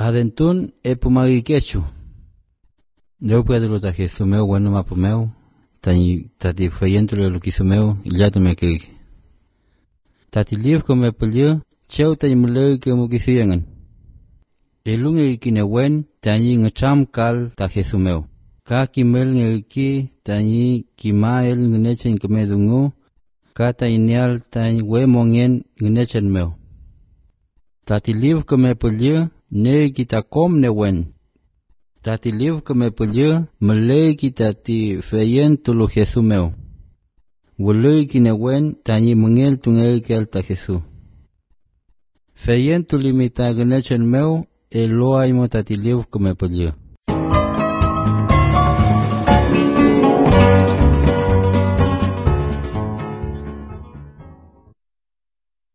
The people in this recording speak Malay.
Adentun pumagikechu. Deu Pedro ta Jesumeu bueno mapumeu. Tati feyentule lo kisumeu ilatu mekig. Tati liv kome pelio cheu tani muleu ke mukisiyangan. Elunge kinewen tani ngacham kal ta Jesumeu. Ka kimel ngeki tani kimael ngenechen kemedungu. Ka tanial tani wemongen ngenechen meu. Tati liv kome pelio ne kita kom newen. Tati liv kome pelio mele kita ti feyen tulu Jesumeu. Wului kinewen tani mengel tungel kel ta Jesu. Feyen tulimita genechen meu eloa imo tati liv kome pelio.